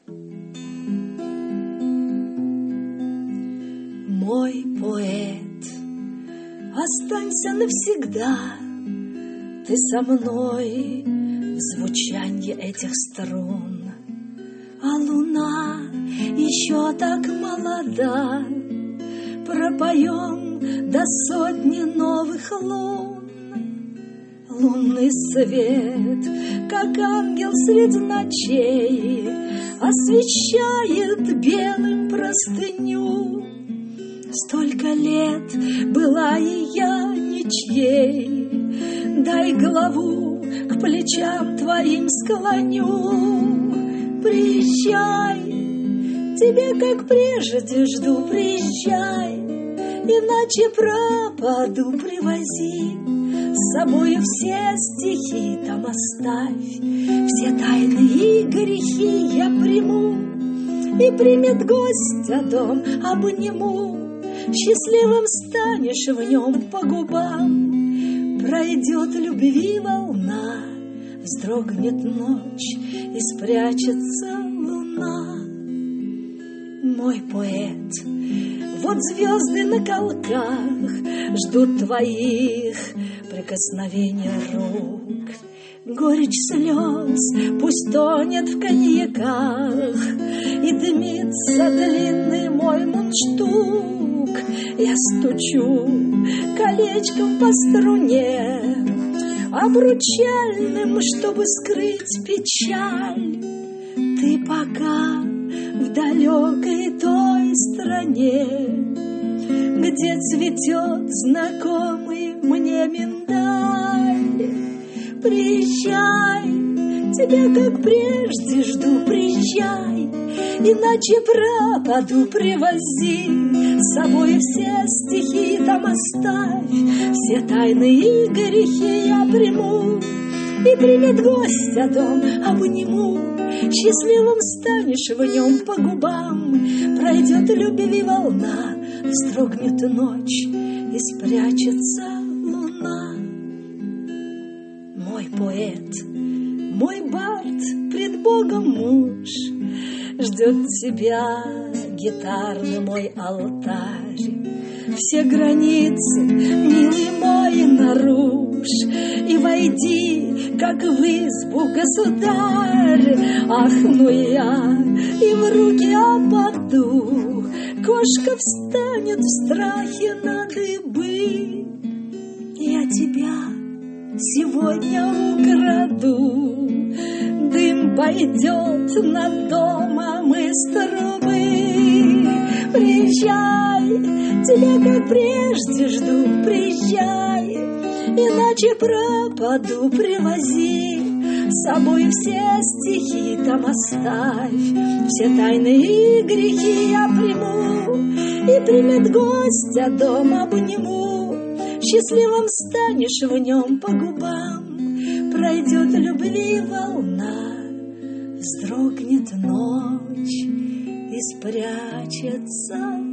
Мой поэт, останься навсегда, ты со мной в звучанье этих струн. А луна еще так молода, пропоем до сотни новых лун. Лунный свет, как ангел среди ночей, освещает белым простыню. Столько лет была и я ничьей, дай голову к плечам твоим склоню. Приезжай, тебе как прежде жду, приезжай, иначе пропаду, привози с собою все стихи там оставь, все тайны и грехи я приму, и примет гостя дом, обниму. Счастливым станешь в нем по губам, пройдет любви волна, вздрогнет ночь и спрячется луна. Мой поэт, вот звезды на колках ждут твоих прикосновения рук. Горечь слез пусть тонет в коньяках, и дымится длинный мой мундштук. Я стучу колечком по струне, обручальным, чтобы скрыть печаль. Ты пока в далекой той стране, где цветет знакомый мне миндаль. Приезжай, тебя как прежде жду, приезжай, иначе пропаду, привози с собой все стихи там оставь, все тайны и грехи я приму, и примет гостя дом, обниму. Счастливым станешь в нем по губам, пройдет любви волна, вздрогнет ночь и спрячется луна. Мой поэт, мой бард, пред Богом муж, ждет тебя гитарный мой алтарь. Все границы, милый мой, нарушь, и войди, как в избу, государь. Ахну я, и в руки опаду, кошка встанет в страхе на дыбы. Я тебя сегодня украду, дым пойдет над домом из трубы. Приезжай, тебя как прежде жду, приезжай, иначе пропаду, привози с собой все стихи там оставь, все тайны и грехи я приму, и примет гостя дом, обниму. Счастливым станешь в нем по губам, пройдет любви волна, вздрогнет ночь и спрячется